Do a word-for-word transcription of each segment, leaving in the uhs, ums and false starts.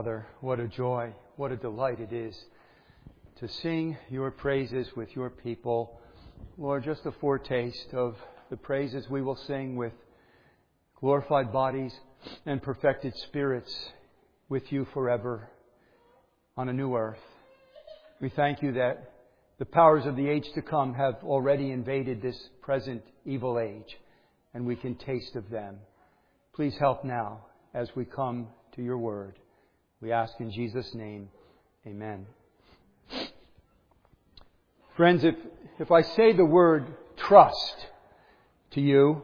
Father, what a joy, what a delight it is to sing your praises with your people. Lord, just a foretaste of the praises we will sing with glorified bodies and perfected spirits with you forever on a new earth. We thank you that the powers of the age to come have already invaded this present evil age, and we can taste of them. Please help now as we come to your word. We ask in Jesus' name, amen. Friends, if, if I say the word trust to you,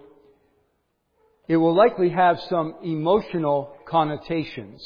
it will likely have some emotional connotations.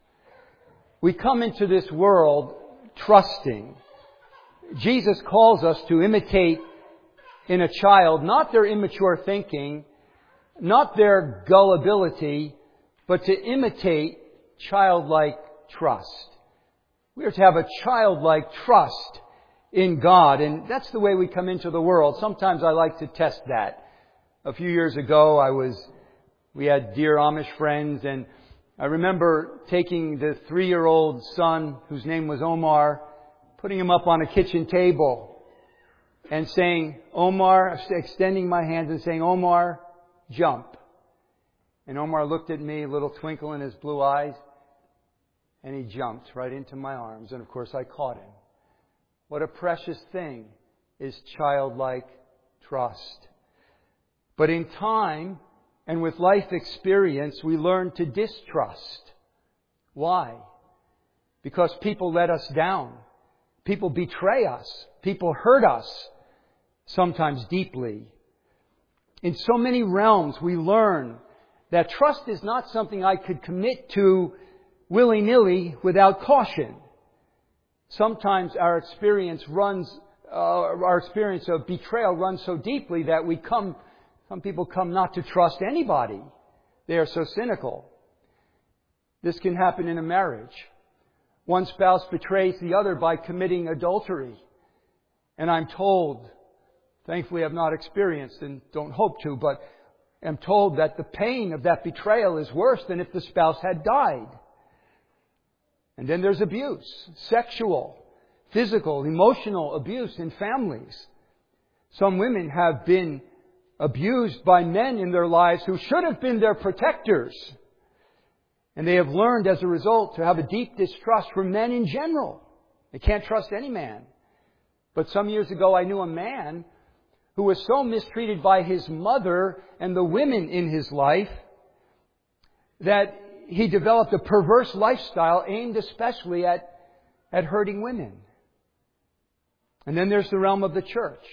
We come into this world trusting. Jesus calls us to imitate in a child not their immature thinking, not their gullibility, but to imitate childlike trust. We are to have a childlike trust in God, and that's the way we come into the world. Sometimes I like to test that. A few years ago, I was, we had dear Amish friends, and I remember taking the three-year-old son, whose name was Omar, putting him up on a kitchen table and saying, Omar, extending my hands and saying, Omar, jump. And Omar looked at me, a little twinkle in his blue eyes, and he jumped right into my arms. And of course I caught him. What a precious thing is childlike trust. But in time and with life experience, we learn to distrust. Why? Because people let us down. People betray us. People hurt us, sometimes deeply. In so many realms, we learn that trust is not something I could commit to willy-nilly without caution. Sometimes our experience runs, uh, our experience of betrayal runs so deeply that we come, some people come not to trust anybody. They are so cynical. This can happen in a marriage. One spouse betrays the other by committing adultery. And I'm told, thankfully I've not experienced and don't hope to, but I'm told that the pain of that betrayal is worse than if the spouse had died. And then there's abuse, sexual, physical, emotional abuse in families. Some women have been abused by men in their lives who should have been their protectors. And they have learned as a result to have a deep distrust for men in general. They can't trust any man. But some years ago I knew a man who was so mistreated by his mother and the women in his life that he developed a perverse lifestyle aimed especially at, at hurting women. And then there's the realm of the church.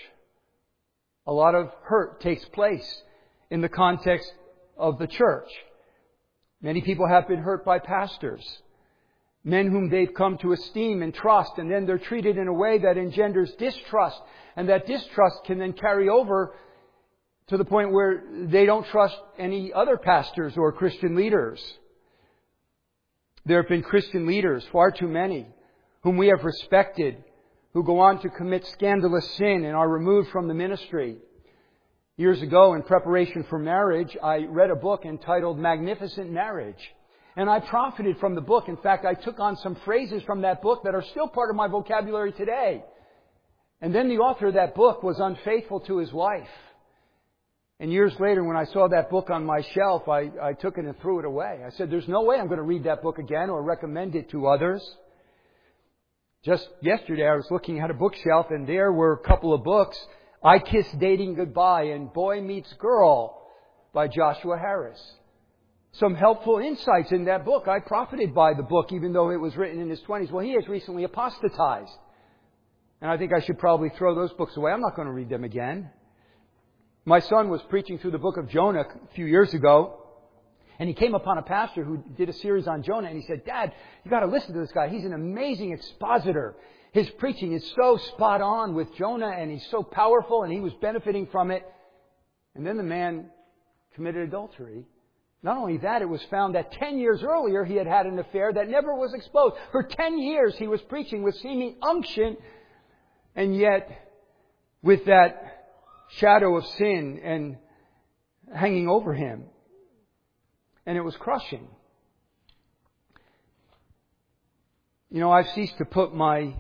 A lot of hurt takes place in the context of the church. Many people have been hurt by pastors, men whom they've come to esteem and trust, and then they're treated in a way that engenders distrust, and that distrust can then carry over to the point where they don't trust any other pastors or Christian leaders. There have been Christian leaders, far too many, whom we have respected, who go on to commit scandalous sin and are removed from the ministry. Years ago, in preparation for marriage, I read a book entitled Magnificent Marriage. And I profited from the book. In fact, I took on some phrases from that book that are still part of my vocabulary today. And then the author of that book was unfaithful to his wife. And years later, when I saw that book on my shelf, I, I took it and threw it away. I said, there's no way I'm going to read that book again or recommend it to others. Just yesterday, I was looking at a bookshelf, and there were a couple of books. I Kissed Dating Goodbye and Boy Meets Girl by Joshua Harris. Some helpful insights in that book. I profited by the book, even though it was written in his twenties. Well, he has recently apostatized. And I think I should probably throw those books away. I'm not going to read them again. My son was preaching through the book of Jonah a few years ago, and he came upon a pastor who did a series on Jonah, and he said, Dad, you got to listen to this guy. He's an amazing expositor. His preaching is so spot on with Jonah, and he's so powerful, and he was benefiting from it. And then the man committed adultery. Not only that, it was found that ten years earlier he had had an affair that never was exposed. For ten years he was preaching with seeming unction, and yet with that shadow of sin and hanging over him. And it was crushing. You know, I've ceased to put my,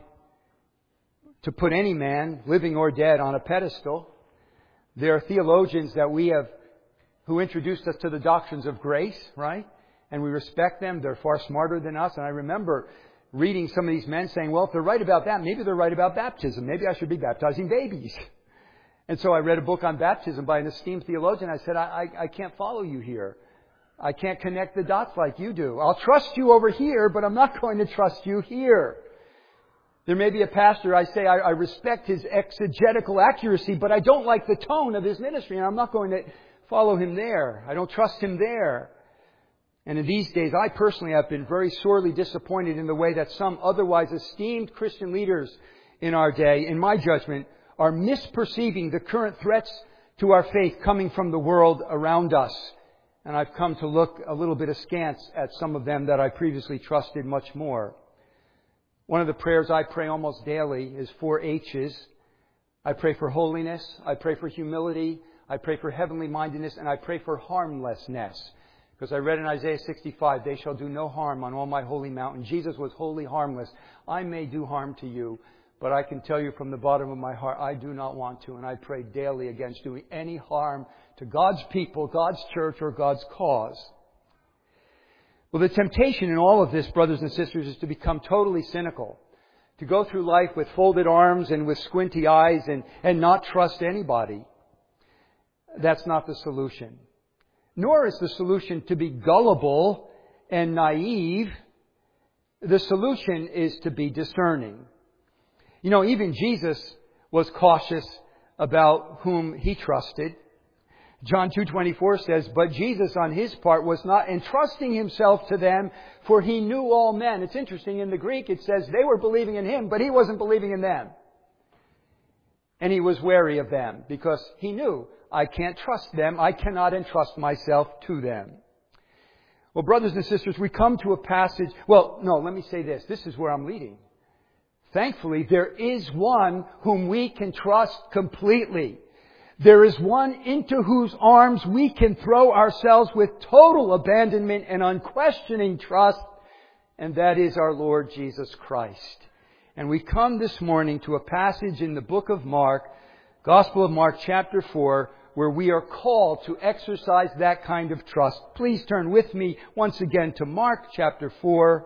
to put any man, living or dead, on a pedestal. There are theologians that we have, who introduced us to the doctrines of grace, right? And we respect them. They're far smarter than us. And I remember reading some of these men saying, well, if they're right about that, maybe they're right about baptism. Maybe I should be baptizing babies. And so I read a book on baptism by an esteemed theologian. I said, I, I, I can't follow you here. I can't connect the dots like you do. I'll trust you over here, but I'm not going to trust you here. There may be a pastor, I say, I, I respect his exegetical accuracy, but I don't like the tone of his ministry, and I'm not going to follow him there. I don't trust him there. And in these days, I personally have been very sorely disappointed in the way that some otherwise esteemed Christian leaders in our day, in my judgment, are misperceiving the current threats to our faith coming from the world around us. And I've come to look a little bit askance at some of them that I previously trusted much more. One of the prayers I pray almost daily is four H's. I pray for holiness, I pray for humility, I pray for heavenly mindedness, and I pray for harmlessness. Because I read in Isaiah sixty-five, they shall do no harm on all my holy mountain. Jesus was wholly harmless. I may do harm to you, but I can tell you from the bottom of my heart, I do not want to. And I pray daily against doing any harm to God's people, God's church, or God's cause. Well, the temptation in all of this, brothers and sisters, is to become totally cynical. To go through life with folded arms and with squinty eyes and, and not trust anybody. That's not the solution. Nor is the solution to be gullible and naive. The solution is to be discerning. You know, even Jesus was cautious about whom he trusted. John two twenty-four says, but Jesus on his part was not entrusting himself to them, for he knew all men. It's interesting, in the Greek it says they were believing in him, but he wasn't believing in them. And he was wary of them because he knew, I can't trust them. I cannot entrust myself to them. Well, brothers and sisters, we come to a passage. Well, no, let me say this. This is where I'm leading. Thankfully, there is one whom we can trust completely. There is one into whose arms we can throw ourselves with total abandonment and unquestioning trust, and that is our Lord Jesus Christ. And we come this morning to a passage in the book of Mark, Gospel of Mark, chapter four, where we are called to exercise that kind of trust. Please turn with me once again to Mark chapter four.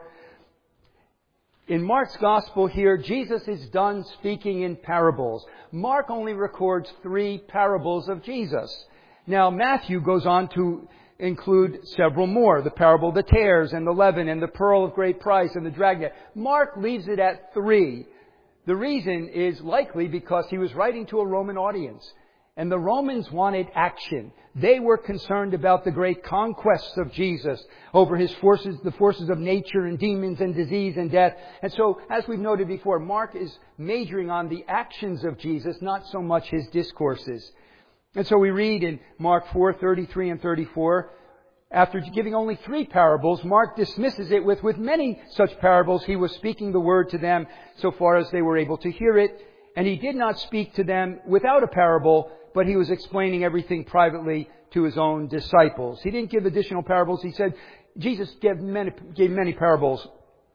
In Mark's Gospel here, Jesus is done speaking in parables. Mark only records three parables of Jesus. Now, Matthew goes on to include several more. The parable of the tares and the leaven and the pearl of great price and the dragnet. Mark leaves it at three. The reason is likely because he was writing to a Roman audience. And the Romans wanted action. They were concerned about the great conquests of Jesus over his forces, the forces of nature and demons and disease and death. And so, as we've noted before, Mark is majoring on the actions of Jesus, not so much his discourses. And so we read in Mark four, thirty-three and thirty-four, after giving only three parables, Mark dismisses it with, with many such parables. He was speaking the word to them so far as they were able to hear it. And he did not speak to them without a parable, but he was explaining everything privately to his own disciples. He didn't give additional parables. He said, Jesus gave many, gave many parables.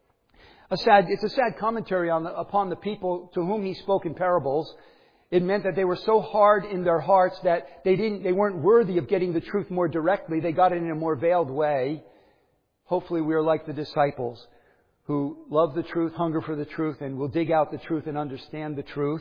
A sad, it's a sad commentary on the, upon the people to whom he spoke in parables. It meant that they were so hard in their hearts that they didn't, they weren't worthy of getting the truth more directly. They got it in a more veiled way. Hopefully we are like the disciples who love the truth, hunger for the truth, and will dig out the truth and understand the truth.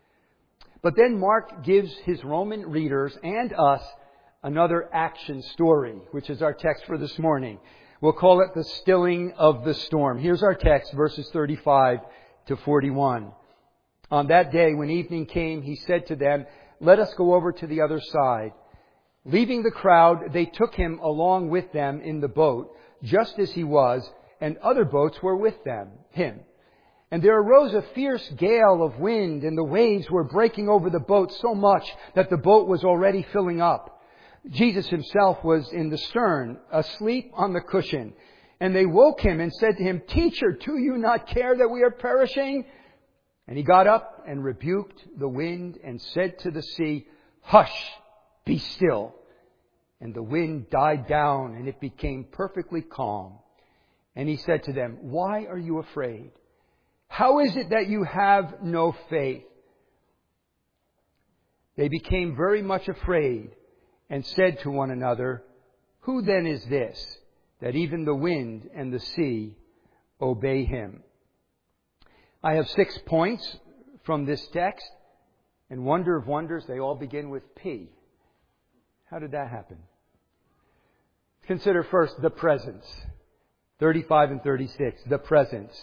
But then Mark gives his Roman readers and us another action story, which is our text for this morning. We'll call it the stilling of the storm. Here's our text, verses thirty-five to forty-one. On that day, when evening came, he said to them, let us go over to the other side. Leaving the crowd, they took him along with them in the boat, just as he was, and other boats were with them, him. And there arose a fierce gale of wind, and the waves were breaking over the boat so much that the boat was already filling up. Jesus himself was in the stern, asleep on the cushion. And they woke him and said to him, Teacher, do you not care that we are perishing? And he got up and rebuked the wind and said to the sea, Hush, be still. And the wind died down, and it became perfectly calm. And he said to them, "Why are you afraid? How is it that you have no faith?" They became very much afraid and said to one another, "Who then is this, that even the wind and the sea obey him?" I have six points from this text, and wonder of wonders, they all begin with P. How did that happen? Consider first the presence. thirty-five and thirty-six, the presence.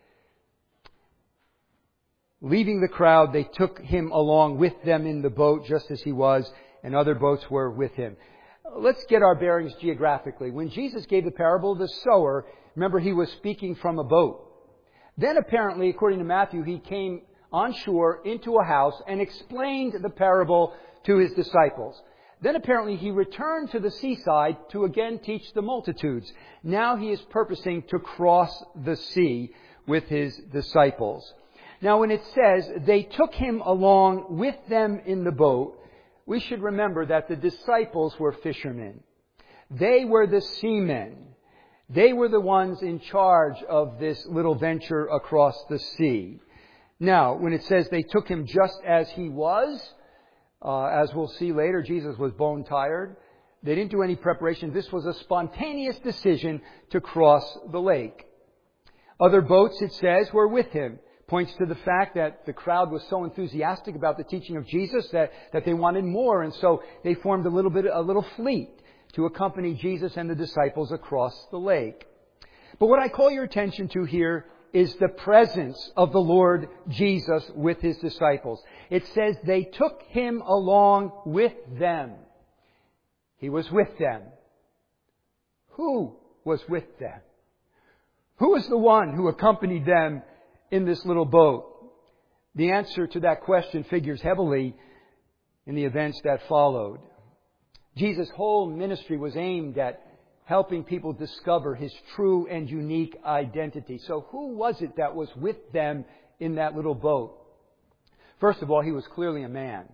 Leaving the crowd, they took him along with them in the boat, just as he was, and other boats were with him. Let's get our bearings geographically. When Jesus gave the parable of the sower, remember he was speaking from a boat. Then apparently, according to Matthew, he came on shore into a house and explained the parable to his disciples. Then apparently he returned to the seaside to again teach the multitudes. Now he is purposing to cross the sea with his disciples. Now when it says they took him along with them in the boat, we should remember that the disciples were fishermen. They were the seamen. They were the ones in charge of this little venture across the sea. Now, when it says they took him just as he was, uh, as we'll see later, Jesus was bone tired. They didn't do any preparation. This was a spontaneous decision to cross the lake. Other boats, it says, were with him. Points to the fact that the crowd was so enthusiastic about the teaching of Jesus that, that they wanted more. And so they formed a little bit, a little fleet to accompany Jesus and the disciples across the lake. But what I call your attention to here is the presence of the Lord Jesus with his disciples. It says they took him along with them. He was with them. Who was with them? Who was the one who accompanied them in this little boat? The answer to that question figures heavily in the events that followed. Jesus' whole ministry was aimed at helping people discover his true and unique identity. So who was it that was with them in that little boat? First of all, he was clearly a man.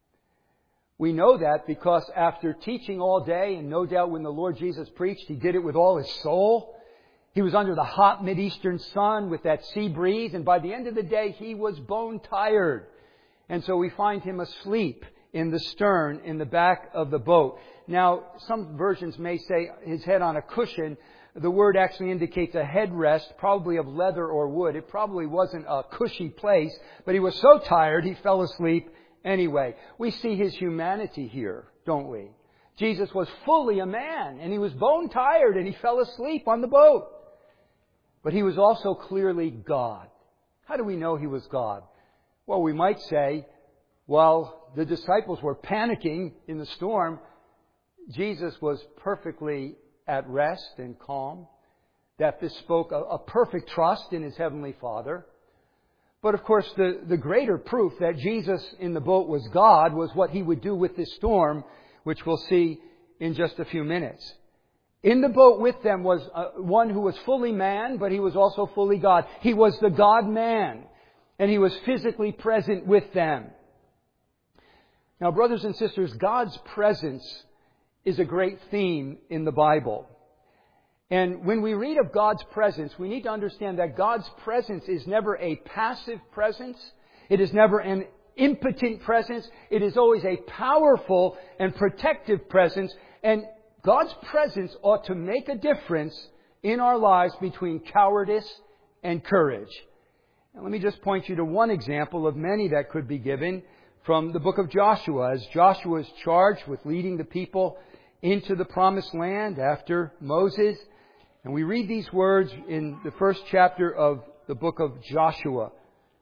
We know that because after teaching all day, and no doubt when the Lord Jesus preached, he did it with all his soul. He was under the hot Mideastern sun with that sea breeze, and by the end of the day, he was bone tired. And so we find him asleep in the stern, in the back of the boat. Now, some versions may say his head on a cushion. The word actually indicates a headrest, probably of leather or wood. It probably wasn't a cushy place, but he was so tired he fell asleep anyway. We see his humanity here, don't we? Jesus was fully a man, and he was bone tired, and he fell asleep on the boat. But he was also clearly God. How do we know he was God? Well, we might say, while the disciples were panicking in the storm, Jesus was perfectly at rest and calm. That this spoke a, a perfect trust in his Heavenly Father. But of course, the, the greater proof that Jesus in the boat was God was what he would do with this storm, which we'll see in just a few minutes. In the boat with them was uh, one who was fully man, but he was also fully God. He was the God-man, and he was physically present with them. Now, brothers and sisters, God's presence is a great theme in the Bible. And when we read of God's presence, we need to understand that God's presence is never a passive presence. It is never an impotent presence. It is always a powerful and protective presence. And God's presence ought to make a difference in our lives between cowardice and courage. Now, let me just point you to one example of many that could be given from the book of Joshua, as Joshua is charged with leading the people into the promised land after Moses. And we read these words in the first chapter of the book of Joshua.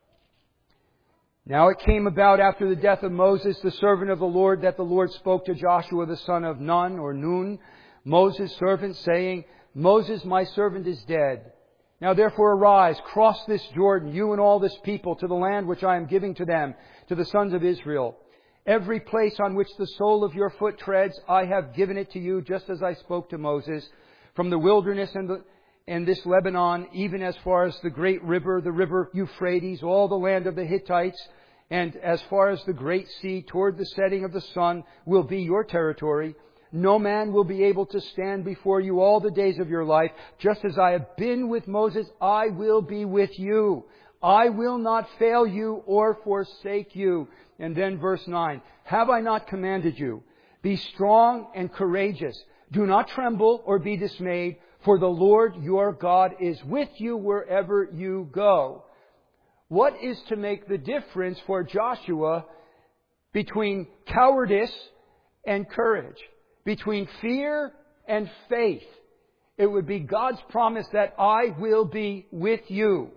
Now it came about after the death of Moses, the servant of the Lord, that the Lord spoke to Joshua the son of Nun, or Nun, Moses' servant, saying, Moses, my servant, is dead. Now therefore arise, cross this Jordan, you and all this people, to the land which I am giving to them, to the sons of Israel. Every place on which the sole of your foot treads, I have given it to you, just as I spoke to Moses. From the wilderness and, the, and this Lebanon, even as far as the great river, the river Euphrates, all the land of the Hittites, and as far as the great sea toward the setting of the sun will be your territory. no man will be able to stand before you all the days of your life. Just as I have been with Moses, I will be with you. I will not fail you or forsake you. And then verse nine, have I not commanded you? Be strong and courageous. Do not tremble or be dismayed, for the Lord your God is with you wherever you go. What is to make the difference for Joshua between cowardice and courage, between fear and faith? It would be God's promise that I will be with you.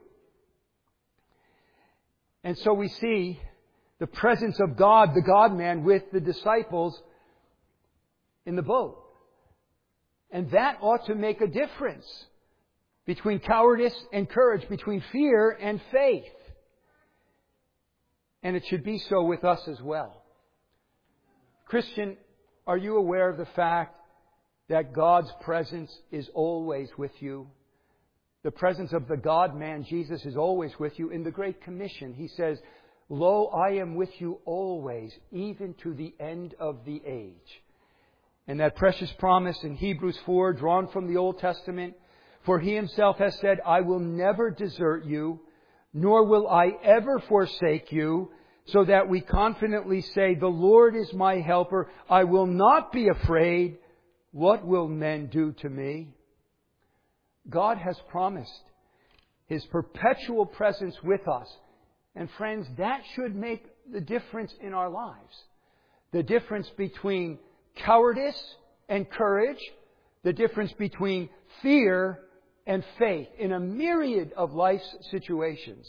And so we see the presence of God, the God-man, with the disciples in the boat. And that ought to make a difference between cowardice and courage, between fear and faith. And it should be so with us as well. Christian, are you aware of the fact that God's presence is always with you? The presence of the God-man, Jesus, is always with you. In the Great Commission, He says, lo, I am with you always, even to the end of the age. And that precious promise in Hebrews four, drawn from the Old Testament, for He Himself has said, I will never desert you, nor will I ever forsake you, so that we confidently say, the Lord is my helper. I will not be afraid. What will men do to me? God has promised His perpetual presence with us. And friends, that should make the difference in our lives. The difference between cowardice and courage. The difference between fear and faith in a myriad of life's situations.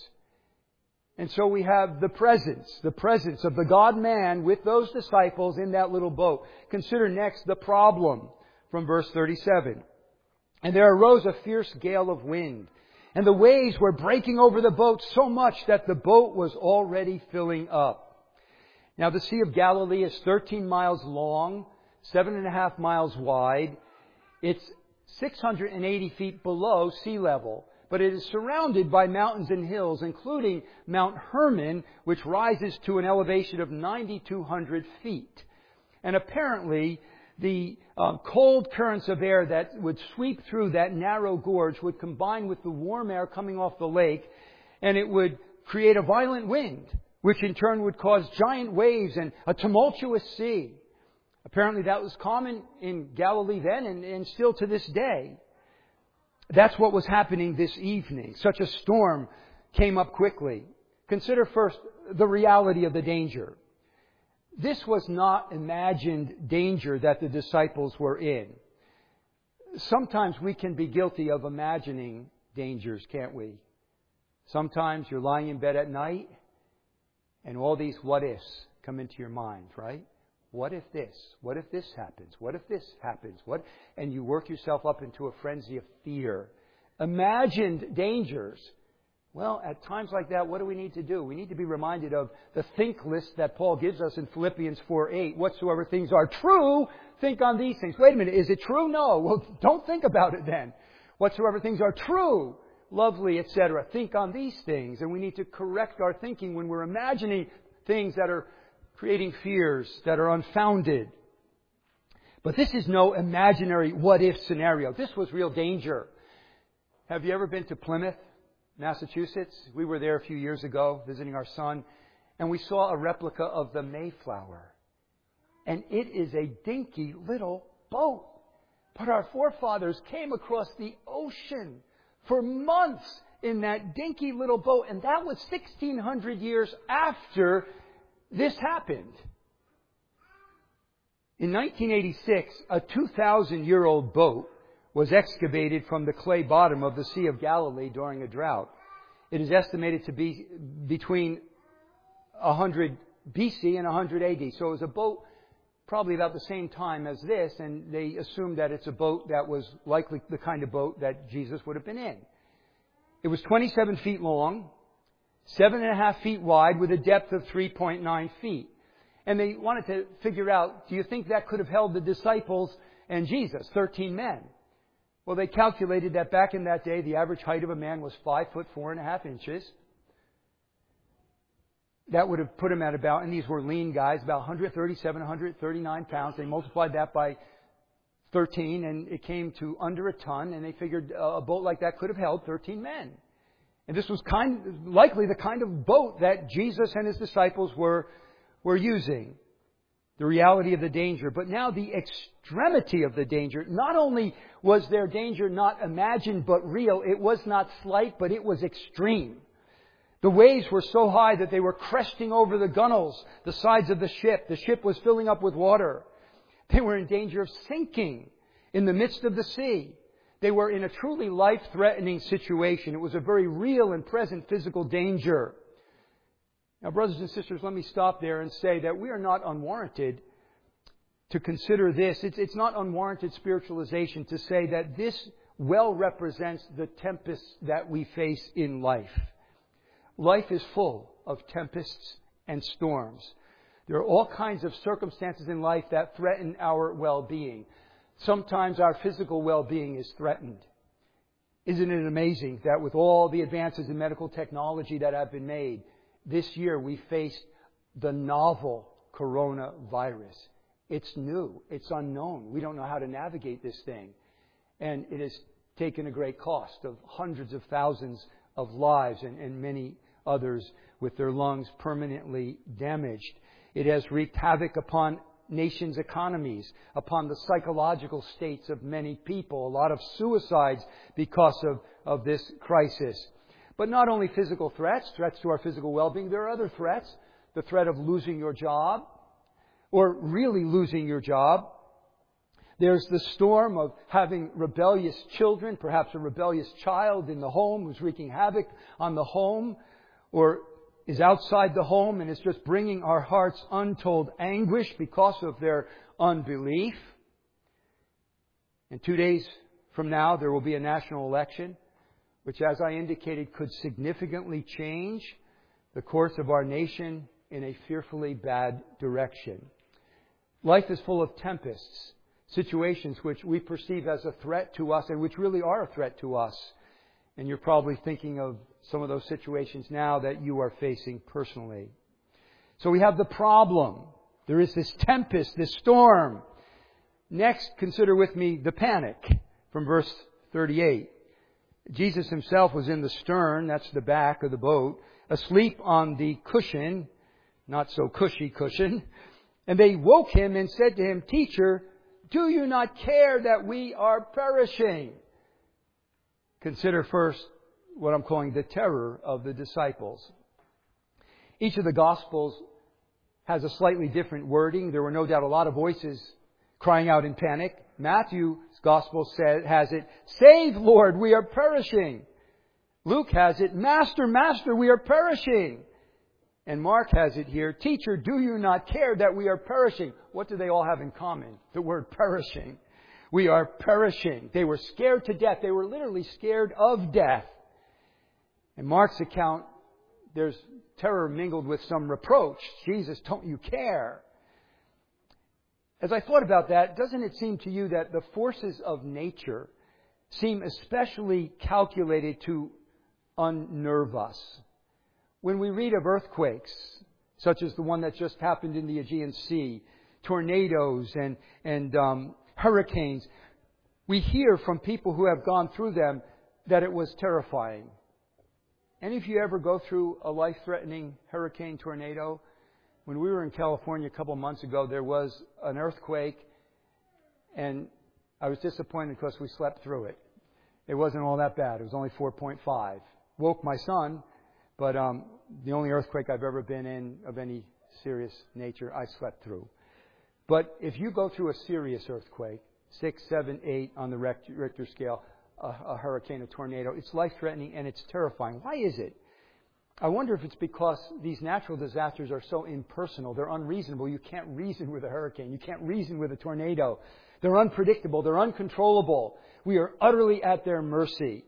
And so we have the presence, the presence of the God-man with those disciples in that little boat. Consider next the problem from verse thirty-seven. And there arose a fierce gale of wind, and the waves were breaking over the boat so much that the boat was already filling up. Now the Sea of Galilee is thirteen miles long, seven and a half miles wide. It's six hundred eighty feet below sea level. But it is surrounded by mountains and hills, including Mount Hermon, which rises to an elevation of nine thousand two hundred feet. And apparently, the uh, cold currents of air that would sweep through that narrow gorge would combine with the warm air coming off the lake, and it would create a violent wind, which in turn would cause giant waves and a tumultuous sea. Apparently, that was common in Galilee then and, and still to this day. That's what was happening this evening. Such a storm came up quickly. Consider first the reality of the danger. This was not imagined danger that the disciples were in. Sometimes we can be guilty of imagining dangers, can't we? Sometimes you're lying in bed at night and all these what-ifs come into your mind, right? What if this? What if this happens? What if this happens? What? And you work yourself up into a frenzy of fear. Imagined dangers. Well, at times like that, what do we need to do? We need to be reminded of the think list that Paul gives us in Philippians four eight. Whatsoever things are true, think on these things. Wait a minute, is it true? No. Well, don't think about it then. Whatsoever things are true, lovely, et cetera. Think on these things. And we need to correct our thinking when we're imagining things that are creating fears that are unfounded. But this is no imaginary what-if scenario. This was real danger. Have you ever been to Plymouth, Massachusetts? We were there a few years ago visiting our son, and we saw a replica of the Mayflower. And it is a dinky little boat. But our forefathers came across the ocean for months in that dinky little boat, and that was sixteen hundred years after this happened. In nineteen eighty-six, a two thousand year old boat was excavated from the clay bottom of the Sea of Galilee during a drought. It is estimated to be between one hundred B C and one hundred A D. So it was a boat probably about the same time as this, and they assumed that it's a boat that was likely the kind of boat that Jesus would have been in. It was twenty-seven feet long, seven and a half feet wide, with a depth of three point nine feet. And they wanted to figure out, do you think that could have held the disciples and Jesus, thirteen men? Well, they calculated that back in that day, the average height of a man was five foot four and a half inches. that would have put him at about, and these were lean guys, about one hundred thirty-seven, one hundred thirty-nine pounds. They multiplied that by thirteen, and it came to under a ton, and they figured a boat like that could have held thirteen men. And this was kind, likely the kind of boat that Jesus and his disciples were, were using. The reality of the danger, but now the extremity of the danger. Not only was their danger not imagined but real, it was not slight, but it was extreme. The waves were so high that they were cresting over the gunwales, the sides of the ship. The ship was filling up with water. They were in danger of sinking in the midst of the sea. They were in a truly life-threatening situation. It was a very real and present physical danger. Now, brothers and sisters, let me stop there and say that we are not unwarranted to consider this. It's, it's not unwarranted spiritualization to say that this well represents the tempests that we face in life. Life is full of tempests and storms. There are all kinds of circumstances in life that threaten our well-being. Sometimes our physical well-being is threatened. Isn't it amazing that with all the advances in medical technology that have been made, this year we faced the novel coronavirus. It's new. It's unknown. We don't know how to navigate this thing. And it has taken a great cost of hundreds of thousands of lives and, and many others with their lungs permanently damaged. It has wreaked havoc upon nations' economies, upon the psychological states of many people. A lot of suicides because of, of this crisis. But not only physical threats, threats to our physical well-being, there are other threats. The threat of losing your job, or really losing your job. There's the storm of having rebellious children, perhaps a rebellious child in the home who's wreaking havoc on the home, or is outside the home and is just bringing our hearts untold anguish because of their unbelief. And two days from now, there will be a national election, which, as I indicated, could significantly change the course of our nation in a fearfully bad direction. Life is full of tempests, situations which we perceive as a threat to us and which really are a threat to us. And you're probably thinking of some of those situations now that you are facing personally. So we have the problem. There is this tempest, this storm. Next, consider with me the panic from verse thirty-eight. Jesus himself was in the stern, that's the back of the boat, asleep on the cushion, not so cushy cushion. And they woke him and said to him, "Teacher, do you not care that we are perishing?" Consider first what I'm calling the terror of the disciples. Each of the Gospels has a slightly different wording. There were no doubt a lot of voices crying out in panic. Matthew's Gospel says, has it, "Save, Lord, we are perishing." Luke has it, "Master, Master, we are perishing." And Mark has it here, "Teacher, do you not care that we are perishing?" What do they all have in common? The word perishing. We are perishing. They were scared to death. They were literally scared of death. In Mark's account, there's terror mingled with some reproach. "Jesus, don't you care?" As I thought about that, doesn't it seem to you that the forces of nature seem especially calculated to unnerve us? When we read of earthquakes, such as the one that just happened in the Aegean Sea, tornadoes and, and um, hurricanes, we hear from people who have gone through them that it was terrifying. Any of you ever go through a life-threatening hurricane tornado? When we were in California a couple months ago, there was an earthquake, and I was disappointed because we slept through it. It wasn't all that bad. It was only four point five. Woke my son, but um, the only earthquake I've ever been in of any serious nature, I slept through. But if you go through a serious earthquake, six, seven, eight on the Richter scale, a, a hurricane, a tornado, it's life-threatening and it's terrifying. Why is it? I wonder if it's because these natural disasters are so impersonal. They're unreasonable. You can't reason with a hurricane. You can't reason with a tornado. They're unpredictable. They're uncontrollable. We are utterly at their mercy.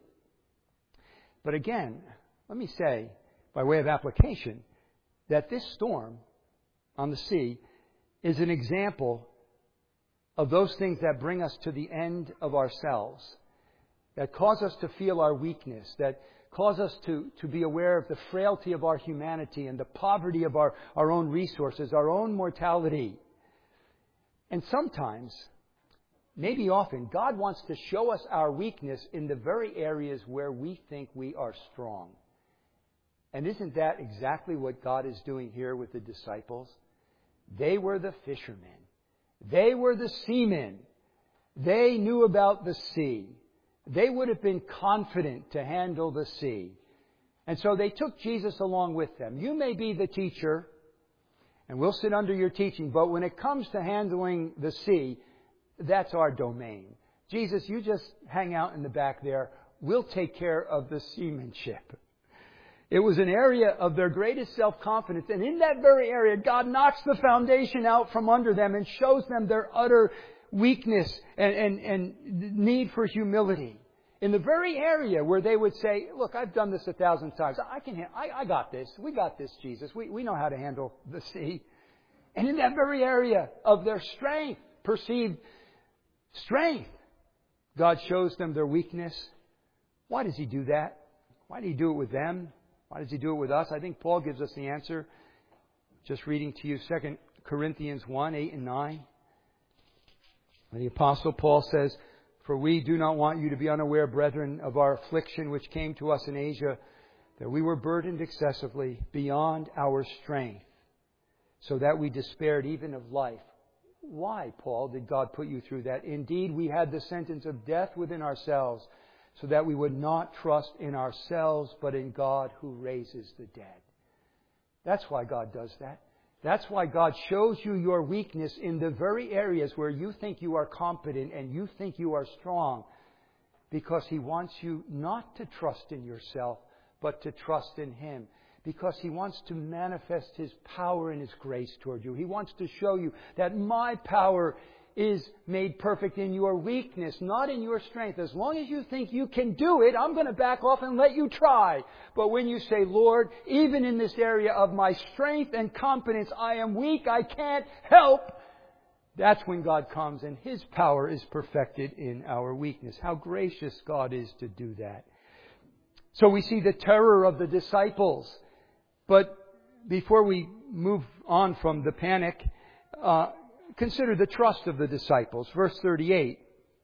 But again, let me say, by way of application, that this storm on the sea is an example of those things that bring us to the end of ourselves, that cause us to feel our weakness, that cause us to, to be aware of the frailty of our humanity and the poverty of our, our own resources, our own mortality. And sometimes, maybe often, God wants to show us our weakness in the very areas where we think we are strong. And isn't that exactly what God is doing here with the disciples? They were the fishermen. They were the seamen. They knew about the sea. They would have been confident to handle the sea. And so they took Jesus along with them. You may be the teacher, and we'll sit under your teaching, but when it comes to handling the sea, that's our domain. Jesus, you just hang out in the back there. We'll take care of the seamanship. It was an area of their greatest self-confidence. And in that very area, God knocks the foundation out from under them and shows them their utter weakness and, and, and need for humility. In the very area where they would say, look, I've done this a thousand times. I can, I, I got this. We got this, Jesus. We, we know how to handle the sea. And in that very area of their strength, perceived strength, God shows them their weakness. Why does He do that? Why did He do it with them? Why does He do it with us? I think Paul gives us the answer. Just reading to you Second Corinthians one, eight and nine. The Apostle Paul says, "For we do not want you to be unaware, brethren, of our affliction which came to us in Asia, that we were burdened excessively beyond our strength, so that we despaired even of life." Why, Paul, did God put you through that? Indeed, we had the sentence of death within ourselves, so that we would not trust in ourselves, but in God who raises the dead. That's why God does that. That's why God shows you your weakness in the very areas where you think you are competent and you think you are strong, because He wants you not to trust in yourself, but to trust in Him. Because He wants to manifest His power and His grace toward you. He wants to show you that my power is made perfect in your weakness, not in your strength. As long as you think you can do it, I'm going to back off and let you try. But when you say, Lord, even in this area of my strength and competence, I am weak, I can't help, that's when God comes and His power is perfected in our weakness. How gracious God is to do that. So we see the terror of the disciples. But before we move on from the panic, uh, consider the trust of the disciples. Verse thirty-eight.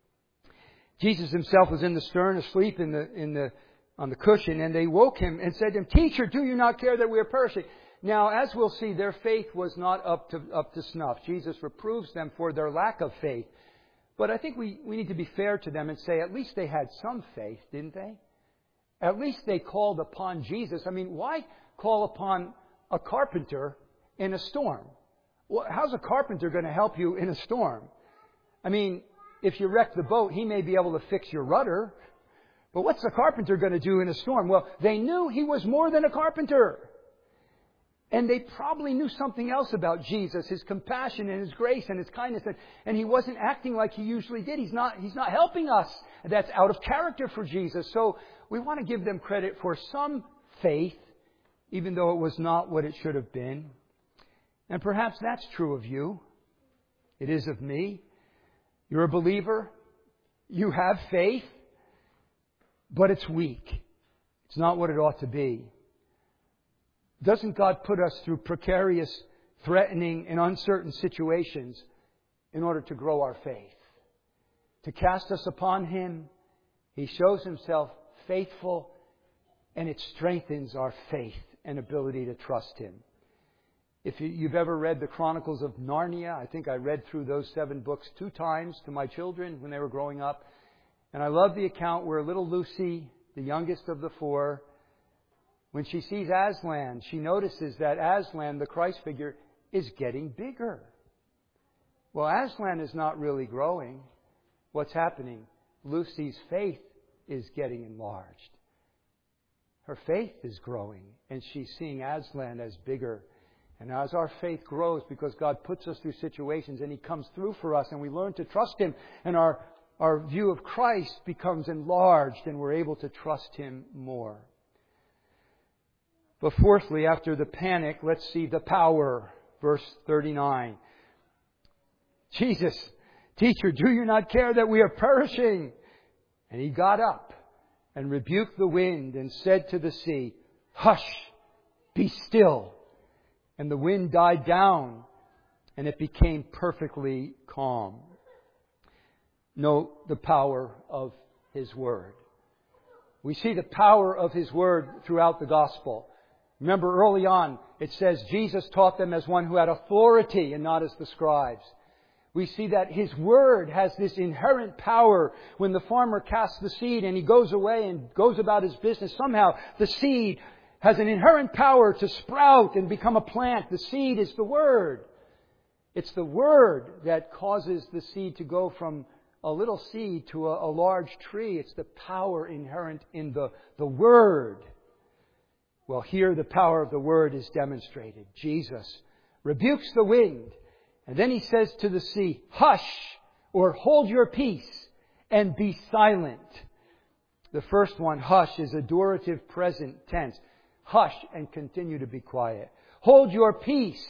Jesus Himself was in the stern, asleep in the in the on the cushion, and they woke Him and said to Him, "Teacher, do you not care that we are perishing?" Now, as we'll see, their faith was not up to up to snuff. Jesus reproves them for their lack of faith. But I think we, we need to be fair to them and say at least they had some faith, didn't they? At least they called upon Jesus. I mean, why call upon a carpenter in a storm? Well, how's a carpenter going to help you in a storm? I mean, if you wreck the boat, he may be able to fix your rudder. But what's the carpenter going to do in a storm? Well, they knew He was more than a carpenter. And they probably knew something else about Jesus, His compassion and His grace and His kindness. And, and He wasn't acting like He usually did. He's not, he's not helping us. That's out of character for Jesus. So we want to give them credit for some faith, even though it was not what it should have been. And perhaps that's true of you. It is of me. You're a believer. You have faith. But it's weak. It's not what it ought to be. Doesn't God put us through precarious, threatening, and uncertain situations in order to grow our faith? To cast us upon Him, He shows Himself faithful, and it strengthens our faith and ability to trust Him. If you've ever read the Chronicles of Narnia, I think I read through those seven books two times to my children when they were growing up. And I love the account where little Lucy, the youngest of the four, when she sees Aslan, she notices that Aslan, the Christ figure, is getting bigger. Well, Aslan is not really growing. What's happening? Lucy's faith is getting enlarged. Her faith is growing, and she's seeing Aslan as bigger. And as our faith grows, because God puts us through situations and He comes through for us and we learn to trust Him, and our, our view of Christ becomes enlarged and we're able to trust Him more. But fourthly, after the panic, let's see the power. Verse thirty-nine. Jesus, teacher, do you not care that we are perishing? And He got up and rebuked the wind and said to the sea, Hush, be still. And the wind died down, and it became perfectly calm. Note the power of His Word. We see the power of His Word throughout the Gospel. Remember early on, it says Jesus taught them as one who had authority and not as the scribes. We see that His Word has this inherent power. When the farmer casts the seed and he goes away and goes about his business, somehow the seed has an inherent power to sprout and become a plant. The seed is the Word. It's the Word that causes the seed to go from a little seed to a, a large tree. It's the power inherent in the, the Word. Well, here the power of the Word is demonstrated. Jesus rebukes the wind, and then He says to the sea, Hush, or hold your peace, and be silent. The first one, hush, is adorative present tense. Hush and continue to be quiet. Hold your peace,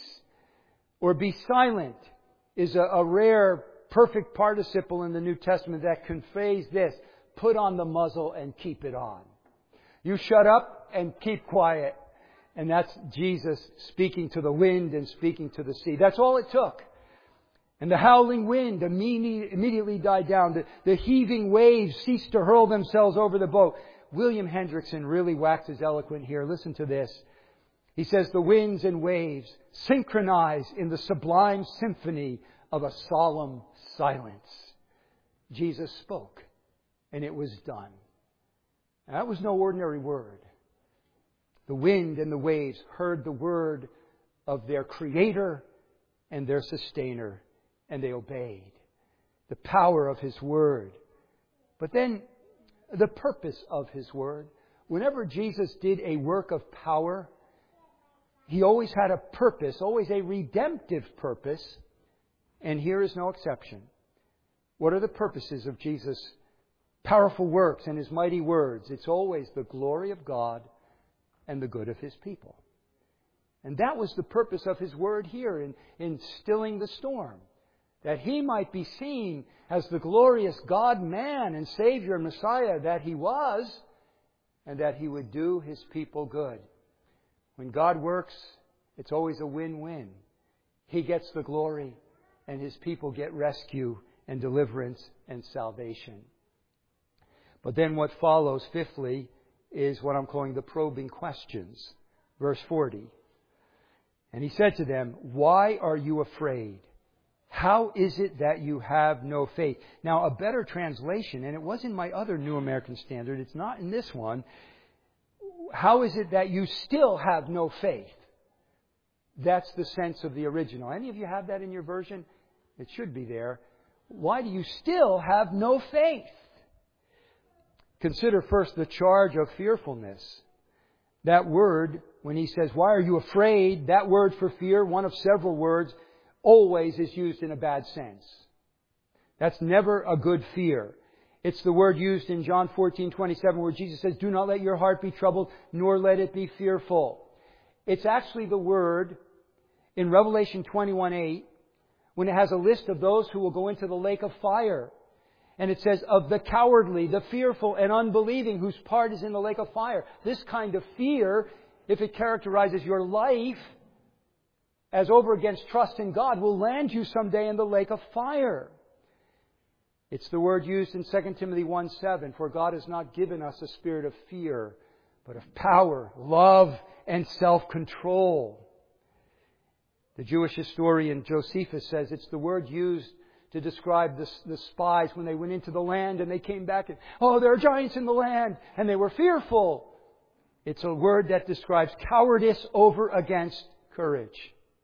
or be silent, is a, a rare perfect participle in the New Testament that conveys this: put on the muzzle and keep it on. You shut up and keep quiet. And that's Jesus speaking to the wind and speaking to the sea. That's all it took. And the howling wind immediately died down. The, the heaving waves ceased to hurl themselves over the boat. William Hendrickson really waxes eloquent here. Listen to this. He says, the winds and waves synchronize in the sublime symphony of a solemn silence. Jesus spoke, and it was done. And that was no ordinary word. The wind and the waves heard the word of their Creator and their Sustainer, and they obeyed. The power of His Word. But then, the purpose of His Word. Whenever Jesus did a work of power, He always had a purpose, always a redemptive purpose. And here is no exception. What are the purposes of Jesus' powerful works and His mighty words? It's always the glory of God and the good of His people. And that was the purpose of His Word here in, in stilling the storm. That He might be seen as the glorious God-man and Savior and Messiah that He was, and that He would do His people good. When God works, it's always a win-win. He gets the glory, and His people get rescue and deliverance and salvation. But then what follows, fifthly, is what I'm calling the probing questions. Verse forty. And He said to them, Why are you afraid? How is it that you have no faith? Now, a better translation, and it was in my other New American Standard, it's not in this one. How is it that you still have no faith? That's the sense of the original. Any of you have that in your version? It should be there. Why do you still have no faith? Consider first the charge of fearfulness. That word, when He says, Why are you afraid? That word for fear, one of several words, always is used in a bad sense. That's never a good fear. It's the word used in John fourteen twenty-seven where Jesus says, Do not let your heart be troubled, nor let it be fearful. It's actually the word in Revelation twenty-one eight when it has a list of those who will go into the lake of fire. And it says, of the cowardly, the fearful, and unbelieving, whose part is in the lake of fire. This kind of fear, if it characterizes your life as over against trust in God, will land you someday in the lake of fire. It's the word used in Second Timothy one seven, for God has not given us a spirit of fear, but of power, love, and self-control. The Jewish historian Josephus says it's the word used to describe the, the spies when they went into the land and they came back and, oh, there are giants in the land, and they were fearful. It's a word that describes cowardice over against courage.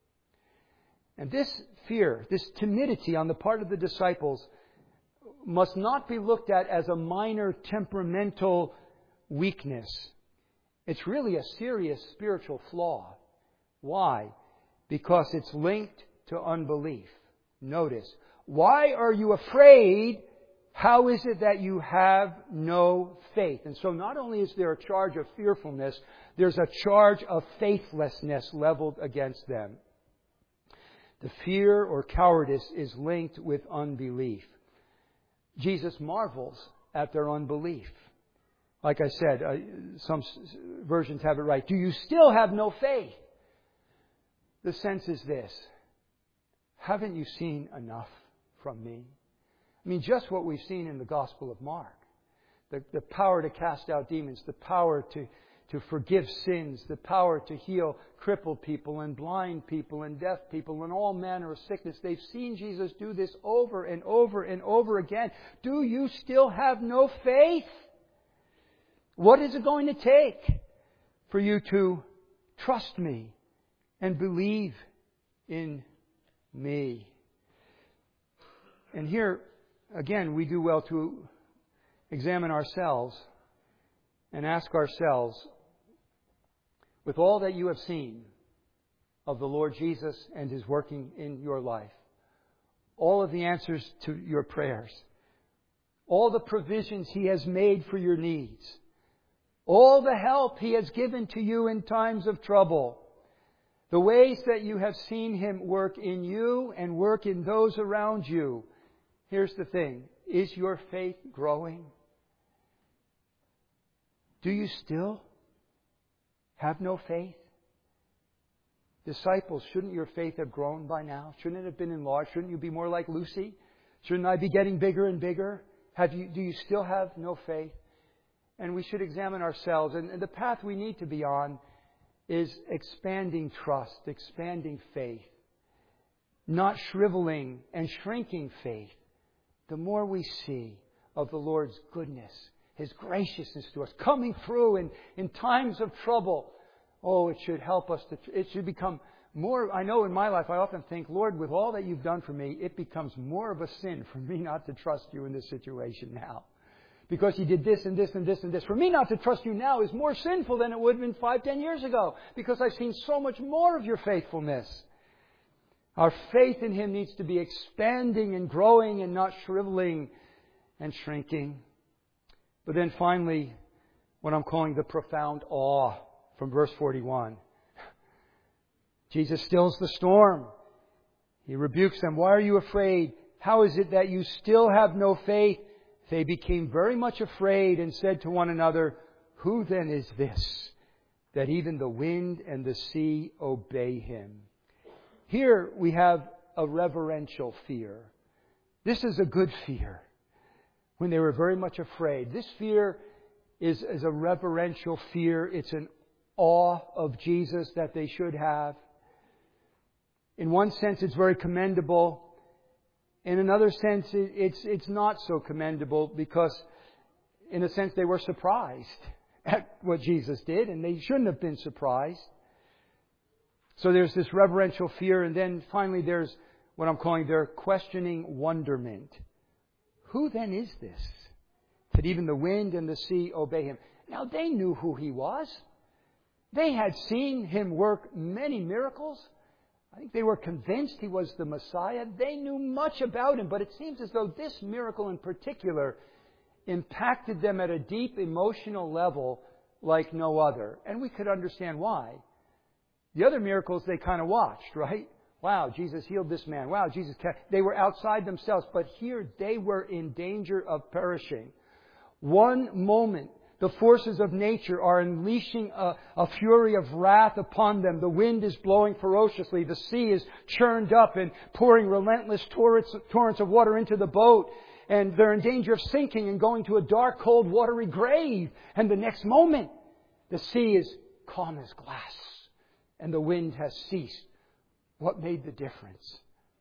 And this fear, this timidity on the part of the disciples must not be looked at as a minor temperamental weakness. It's really a serious spiritual flaw. Why? Because it's linked to unbelief. Notice, why are you afraid? How is it that you have no faith? And so not only is there a charge of fearfulness, there's a charge of faithlessness leveled against them. The fear or cowardice is linked with unbelief. Jesus marvels at their unbelief. Like I said, uh, some s- versions have it right. Do you still have no faith? The sense is this. Haven't you seen enough from me? I mean, just what we've seen in the Gospel of Mark. The, the power to cast out demons, the power to, to forgive sins, the power to heal crippled people and blind people and deaf people and all manner of sickness. They've seen Jesus do this over and over and over again. Do you still have no faith? What is it going to take for you to trust me and believe in me? And here, again, we do well to examine ourselves and ask ourselves, with all that you have seen of the Lord Jesus and His working in your life, all of the answers to your prayers, all the provisions He has made for your needs, all the help He has given to you in times of trouble, the ways that you have seen Him work in you and work in those around you. Here's the thing. Is your faith growing? Do you still have no faith? Disciples, shouldn't your faith have grown by now? Shouldn't it have been enlarged? Shouldn't you be more like Lucy? Shouldn't I be getting bigger and bigger? Have you, do you still have no faith? And we should examine ourselves. And, and the path we need to be on is expanding trust, expanding faith, not shriveling and shrinking faith. The more we see of the Lord's goodness, His graciousness to us, coming through in, in times of trouble, oh, it should help us to, it should become more, I know in my life, I often think, Lord, with all that you've done for me, it becomes more of a sin for me not to trust you in this situation now. Because you did this and this and this and this. For me not to trust you now is more sinful than it would have been five, ten years ago. Because I've seen so much more of your faithfulness. Our faith in Him needs to be expanding and growing and not shriveling and shrinking. But then finally, what I'm calling the profound awe from verse forty-one. Jesus stills the storm. He rebukes them. Why are you afraid? How is it that you still have no faith? They became very much afraid and said to one another, who then is this, that even the wind and the sea obey Him? Here we have a reverential fear. This is a good fear. When they were very much afraid. This fear is, is a reverential fear. It's an awe of Jesus that they should have. In one sense, it's very commendable. In another sense, it's, it's not so commendable because, in a sense, they were surprised at what Jesus did, and they shouldn't have been surprised. So there's this reverential fear, and then finally there's what I'm calling their questioning wonderment. Who then is this, that even the wind and the sea obey Him? Now they knew who He was. They had seen Him work many miracles. I think they were convinced He was the Messiah. They knew much about Him, but it seems as though this miracle in particular impacted them at a deep emotional level like no other. And we could understand why. The other miracles they kind of watched, right? Wow, Jesus healed this man. Wow, Jesus kept... They were outside themselves, but here they were in danger of perishing. One moment, the forces of nature are unleashing a, a fury of wrath upon them. The wind is blowing ferociously. The sea is churned up and pouring relentless torrents, torrents of water into the boat. And they're in danger of sinking and going to a dark, cold, watery grave. And the next moment, the sea is calm as glass. And the wind has ceased. What made the difference?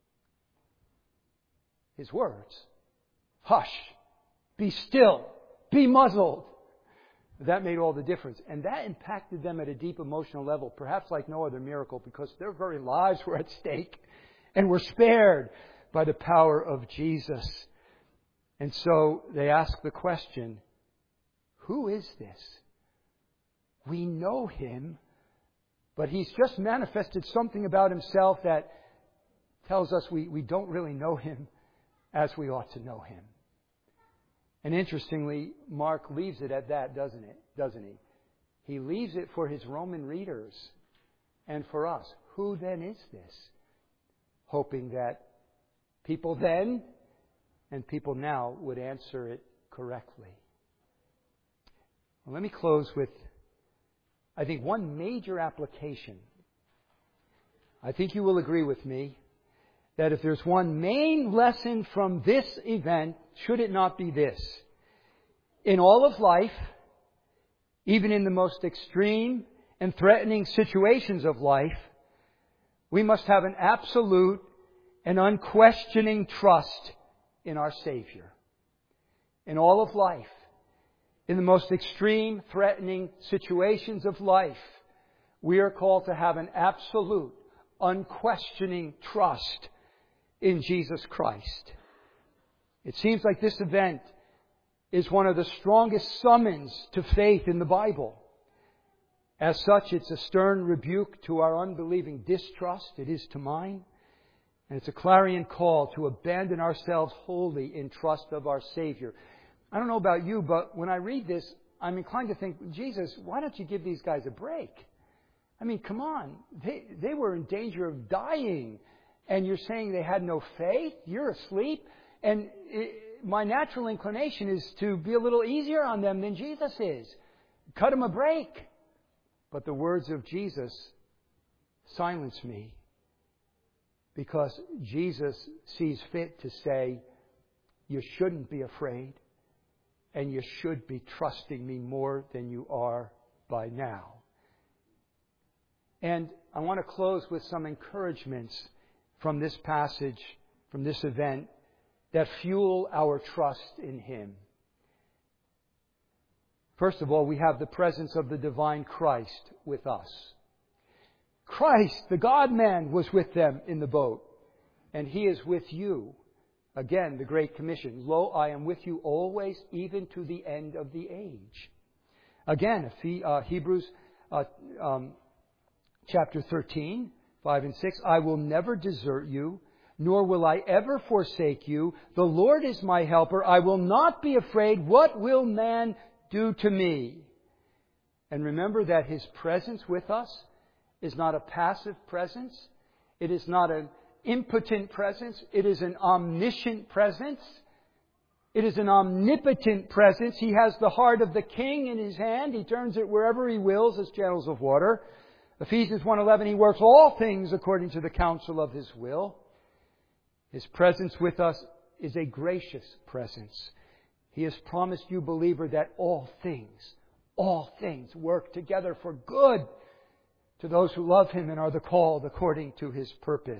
His words. Hush. Be still. Be muzzled. That made all the difference. And that impacted them at a deep emotional level, perhaps like no other miracle, because their very lives were at stake and were spared by the power of Jesus. And so they ask the question, who is this? We know Him, but He's just manifested something about Himself that tells us we, we don't really know Him as we ought to know Him. And interestingly, Mark leaves it at that, doesn't it? Doesn't he? He leaves it for his Roman readers and for us. Who then is this? Hoping that people then and people now would answer it correctly. Well, let me close with, I think, one major application. I think you will agree with me that if there's one main lesson from this event, should it not be this? In all of life, even in the most extreme and threatening situations of life, we must have an absolute and unquestioning trust in our Savior. In all of life, in the most extreme, threatening situations of life, we are called to have an absolute, unquestioning trust in Jesus Christ. It seems like this event is one of the strongest summons to faith in the Bible. As such, it's a stern rebuke to our unbelieving distrust. It is to mine. And it's a clarion call to abandon ourselves wholly in trust of our Savior. I don't know about you, but when I read this, I'm inclined to think, Jesus, why don't you give these guys a break? I mean, come on. They, they were in danger of dying. And you're saying they had no faith? You're asleep? And it, my natural inclination is to be a little easier on them than Jesus is. Cut them a break. But the words of Jesus silence me. Because Jesus sees fit to say, you shouldn't be afraid. And you should be trusting me more than you are by now. And I want to close with some encouragements from this passage, from this event, that fuel our trust in Him. First of all, we have the presence of the divine Christ with us. Christ, the God-man, was with them in the boat. And He is with you. Again, the Great Commission. Lo, I am with you always, even to the end of the age. Again, uh, Hebrews uh, um, chapter thirteen, five and six. I will never desert you, nor will I ever forsake you. The Lord is my helper. I will not be afraid. What will man do to me? And remember that His presence with us is not a passive presence. It is not an impotent presence. It is an omniscient presence. It is an omnipotent presence. He has the heart of the king in His hand. He turns it wherever He wills as channels of water. Ephesians one eleven, He works all things according to the counsel of His will. His presence with us is a gracious presence. He has promised you, believer, that all things, all things work together for good to those who love Him and are the called according to His purpose.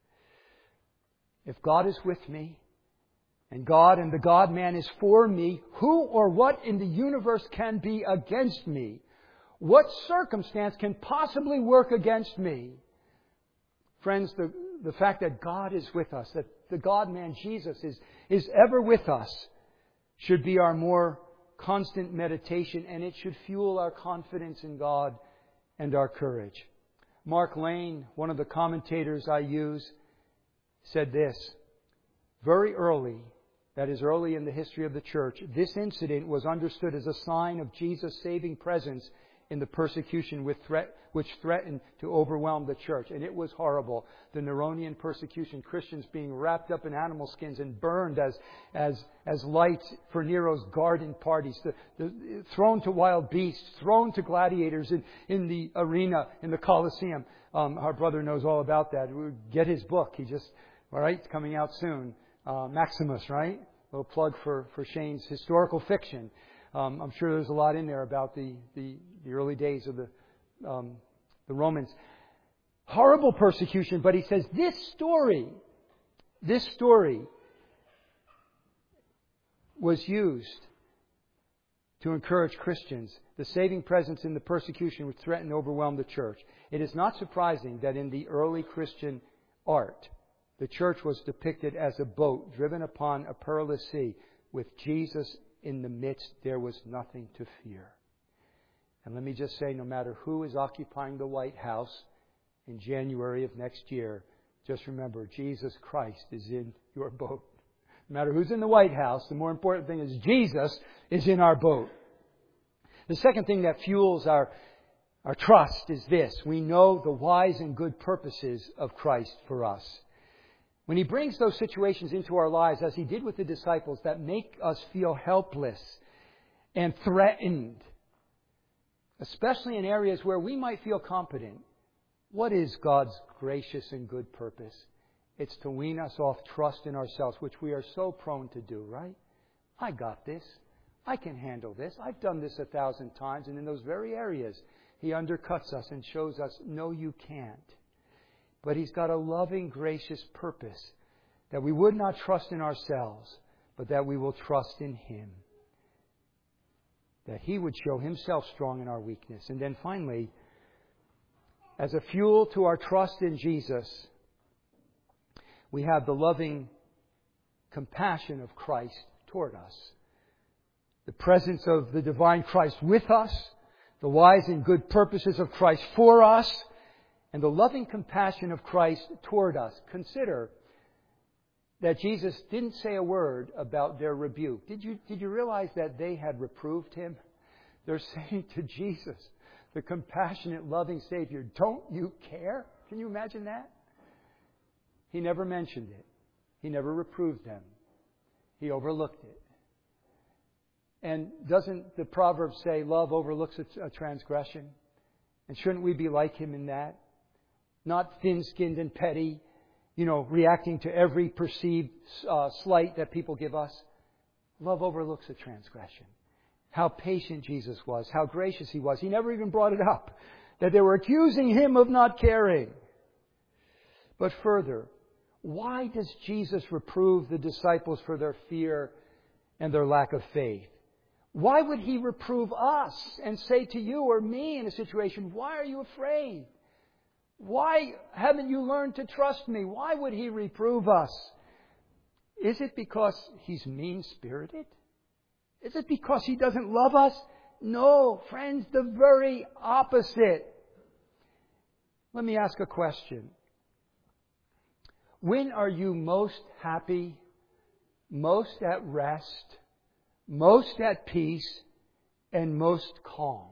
If God is with me, and God and the God-man is for me, who or what in the universe can be against me? What circumstance can possibly work against me? Friends, the, the fact that God is with us, that the God-man Jesus is, is ever with us, should be our more constant meditation, and it should fuel our confidence in God and our courage. Mark Lane, one of the commentators I use, said this: very early, that is early in the history of the church, this incident was understood as a sign of Jesus' saving presence in the persecution with threat, which threatened to overwhelm the church. And it was horrible. The Neronian persecution, Christians being wrapped up in animal skins and burned as as as lights for Nero's garden parties, the, the, thrown to wild beasts, thrown to gladiators in, in the arena, in the Colosseum. Um, our brother knows all about that. We get his book. He just, all right, it's coming out soon. Uh, Maximus, right? A little plug for, for Shane's historical fiction. Um, I'm sure there's a lot in there about the, the, the early days of the um, the Romans. Horrible persecution, but he says this story, this story was used to encourage Christians. The saving presence in the persecution which threatened to overwhelm the church. It is not surprising that in the early Christian art, the church was depicted as a boat driven upon a perilous sea with Jesus in the midst. There was nothing to fear. And let me just say, no matter who is occupying the White House in January of next year, just remember, Jesus Christ is in your boat. No matter who's in the White House, the more important thing is Jesus is in our boat. The second thing that fuels our, our trust is this. We know the wise and good purposes of Christ for us. When He brings those situations into our lives, as He did with the disciples, that make us feel helpless and threatened especially in areas where we might feel competent. What is God's gracious and good purpose? It's to wean us off trust in ourselves, which we are so prone to do, right? I got this. I can handle this. I've done this a thousand times. And in those very areas, He undercuts us and shows us, no, you can't. But He's got a loving, gracious purpose that we would not trust in ourselves, but that we will trust in Him. That He would show Himself strong in our weakness. And then finally, as a fuel to our trust in Jesus, we have the loving compassion of Christ toward us. The presence of the divine Christ with us, the wise and good purposes of Christ for us, and the loving compassion of Christ toward us. Consider that Jesus didn't say a word about their rebuke. Did you, did you realize that they had reproved Him? They're saying to Jesus, the compassionate, loving Savior, don't you care? Can you imagine that? He never mentioned it. He never reproved them. He overlooked it. And doesn't the proverb say, love overlooks a transgression? And shouldn't we be like Him in that? Not thin-skinned and petty, you know, reacting to every perceived uh, slight that people give us. Love overlooks a transgression. How patient Jesus was, how gracious He was. He never even brought it up, that they were accusing Him of not caring. But further, why does Jesus reprove the disciples for their fear and their lack of faith? Why would He reprove us and say to you or me in a situation, why are you afraid? Why haven't you learned to trust me? Why would He reprove us? Is it because He's mean-spirited? Is it because He doesn't love us? No, friends, the very opposite. Let me ask a question. When are you most happy, most at rest, most at peace, and most calm?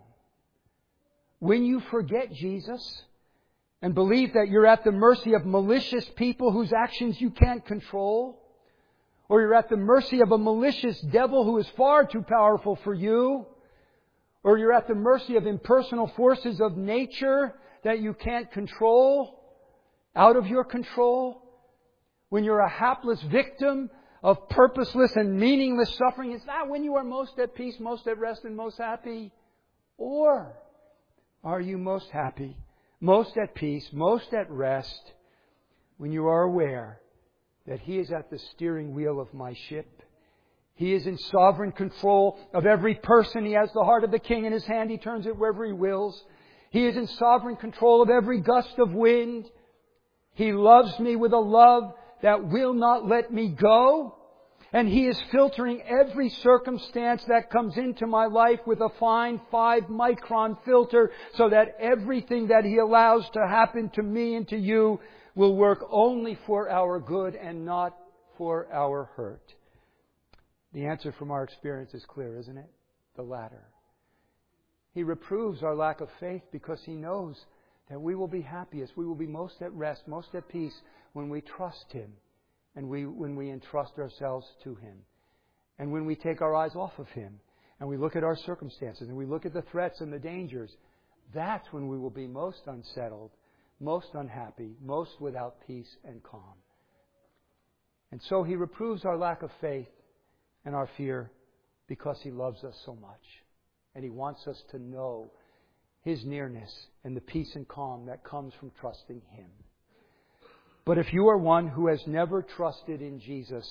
When you forget Jesus and believe that you're at the mercy of malicious people whose actions you can't control, or you're at the mercy of a malicious devil who is far too powerful for you, or you're at the mercy of impersonal forces of nature that you can't control, out of your control, when you're a hapless victim of purposeless and meaningless suffering, is that when you are most at peace, most at rest, and most happy? Or are you most happy, most at peace, most at rest, when you are aware that He is at the steering wheel of my ship? He is in sovereign control of every person. He has the heart of the king in His hand. He turns it wherever He wills. He is in sovereign control of every gust of wind. He loves me with a love that will not let me go. And He is filtering every circumstance that comes into my life with a fine five micron filter, so that everything that He allows to happen to me and to you will work only for our good and not for our hurt. The answer from our experience is clear, isn't it? The latter. He reproves our lack of faith because He knows that we will be happiest, we will be most at rest, most at peace when we trust Him and we when we entrust ourselves to Him. And when we take our eyes off of Him and we look at our circumstances and we look at the threats and the dangers, that's when we will be most unsettled, most unhappy, most without peace and calm. And so He reproves our lack of faith and our fear because He loves us so much. And He wants us to know His nearness and the peace and calm that comes from trusting Him. But if you are one who has never trusted in Jesus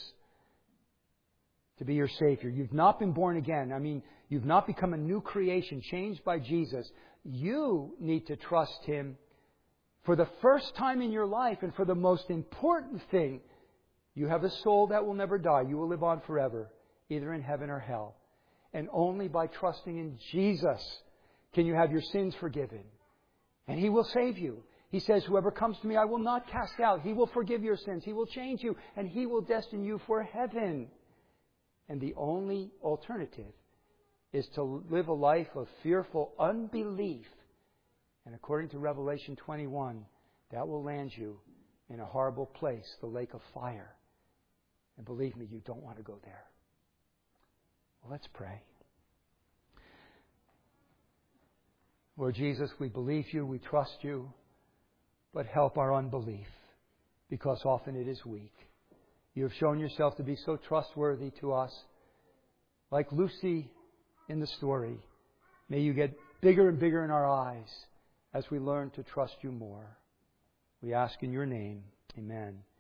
to be your Savior, you've not been born again, I mean, you've not become a new creation, changed by Jesus, you need to trust Him for the first time in your life, and for the most important thing. You have a soul that will never die. You will live on forever, either in heaven or hell. And only by trusting in Jesus can you have your sins forgiven. And He will save you. He says, whoever comes to me, I will not cast out. He will forgive your sins. He will change you. And He will destine you for heaven. And the only alternative is to live a life of fearful unbelief. And according to Revelation twenty-one, that will land you in a horrible place, the lake of fire. And believe me, you don't want to go there. Well, let's pray. Lord Jesus, we believe you, we trust you, but help our unbelief, because often it is weak. You have shown yourself to be so trustworthy to us. Like Lucy in the story, may you get bigger and bigger in our eyes as we learn to trust you more. We ask in your name. Amen.